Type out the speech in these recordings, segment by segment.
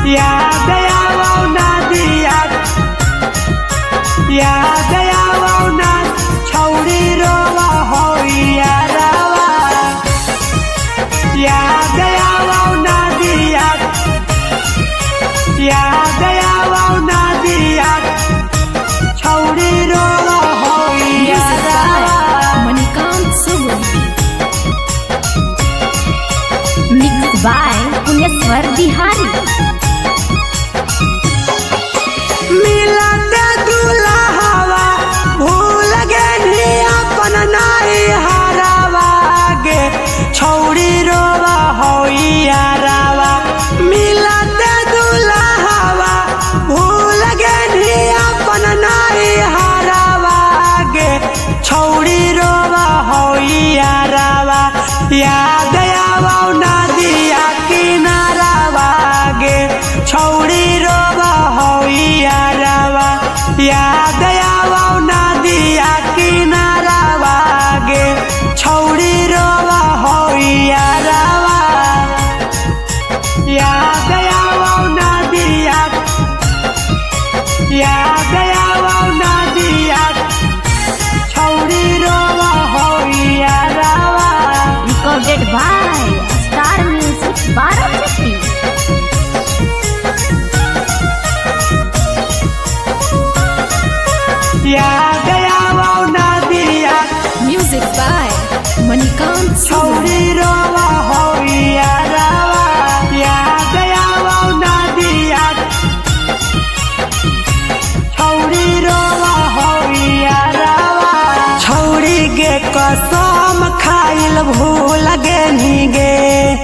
याद आवो नदिया याद आवो न छौरी रोवा हो यारवा याद आवो नदिया याद आवो नदिया छौरी रोवा हो यारवा मणिकांत सुगम मिक्स बाय पुण्यस्वर बिहारी मिलते दुल्हवा भूल गेली अपन नाई हरावा गे छौरी रोवा हो यारवा मिलते दुल्हवा भूल गेली अपन नाई हरावा गे छौरी रोवा हो यारवा याद आवो नदिया किनारावा गे छौरी रोवा हो यारवा याद आवो नदिया किनारावा गे छौरी रोवा हो यारवा याद आवो नदिया याद आवो नदिया छौरी रोवा हो यारवा recorded by star music Barachatti याद आवो नदिया म्यूजिक बाय मणिकांत सुगम छौरी रोवा हो यारवा याद आवो नदिया छौरी रोवा हो यारवा छौरी गे कसम खाइल भूल गेनी गे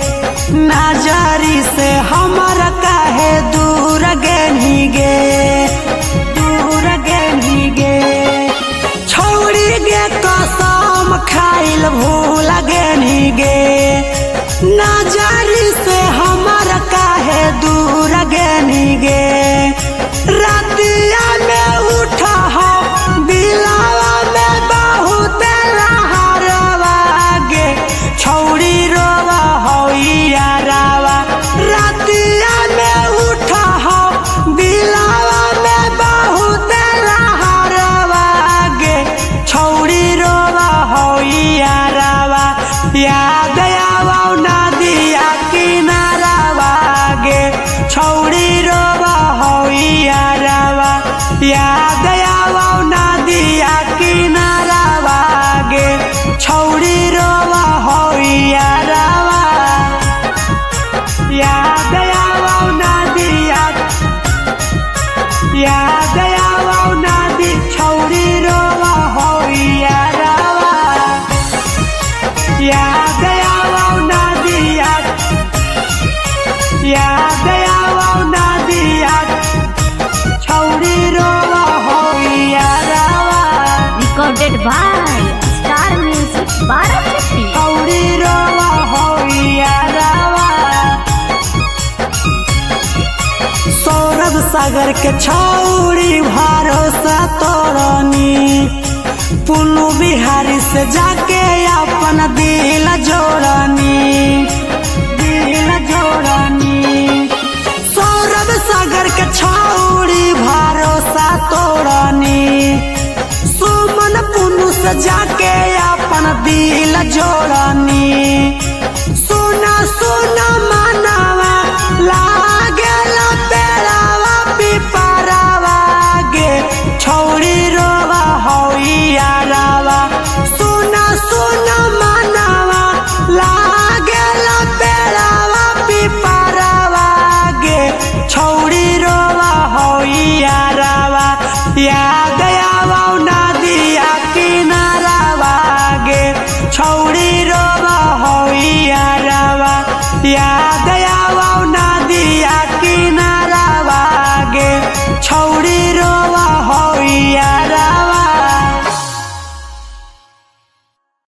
नजरी से हमर काहे दूर गेनी गे दूर गेनी गे छौरी गे कसम खाइल भूल गेनी गे नजरी से हमर काहे दूर गेनी गे रतिया में उठा हो दिलावा में बहुत लहरवा गे छौरी रोवा हो यारवा रतिया में उठा हो दिलावा में बहुत लहरवा गे छौरी रोवा हो यारवा याद आवो नदिया किनारावा गे छौरी रोवा हो यारवा याद आवो नदिया किनारावा गे छौरी रोवा हो यारवा याद आवो नदिया याद आवो नदी छौरी रोवा हो यारवा याद आवो नदिया याद आवो नदिया छौरी रोवा हो यारवा recorded by star music Barachatti छौरी रोवा हो यारवा सौरभ सागर के छौरी भरोसा तोड़नी पुनु बिहारी से जाके अपन दिल जोड़नी दिल जोड़नी सौरभ सागर के छौरी भरोसा तोड़नी सुमन पुनु से जाके अपन दिल जोड़नी